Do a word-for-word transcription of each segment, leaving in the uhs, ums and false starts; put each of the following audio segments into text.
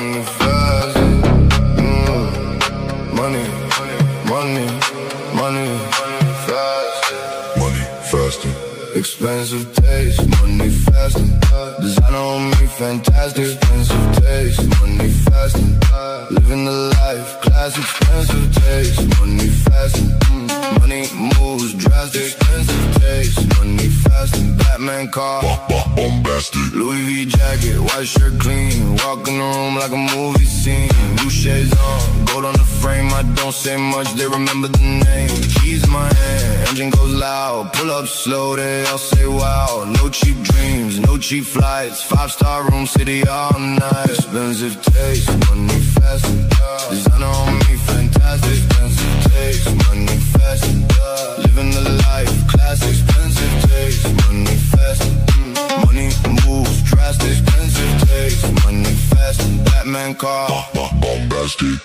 money fast. Mm. Money, money, money fast. Money faster. Expensive taste, money faster. Designer on me, fantastic. Expensive taste, money faster. Living the life, class expensive taste, money faster. Money moves drastic. Expensive taste, money faster. Batman car, bombastic. Louis V jacket, white shirt clean. Walk in the room like a movie scene. Blue shades on, gold on the frame. I don't say much, they remember the name. Keys in my hand, engine goes loud. Pull up slow, they all say wow. No cheap dreams, no cheap flights. Five star room, city all night. Expensive taste, money fast. Designer on me, fantastic. Expensive taste, money fast. Living the life, class. Expensive taste, money fast. Money moves drastic. Expensive taste, money fast. Batman car, bombastic.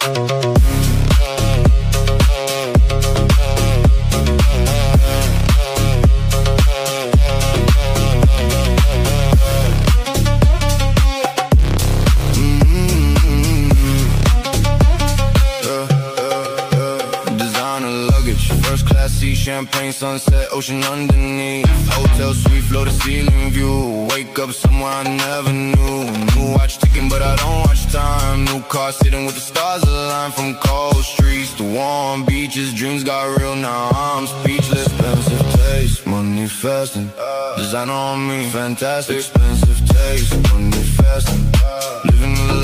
Champagne, sunset, ocean underneath. Hotel suite, floor to ceiling view. Wake up somewhere I never knew. New watch ticking, but I don't watch time. New car sitting with the stars aligned. From cold streets to warm beaches. Dreams got real, now I'm speechless. Expensive taste, money fasting. Designer on me, fantastic. Expensive taste, money fasting. Living the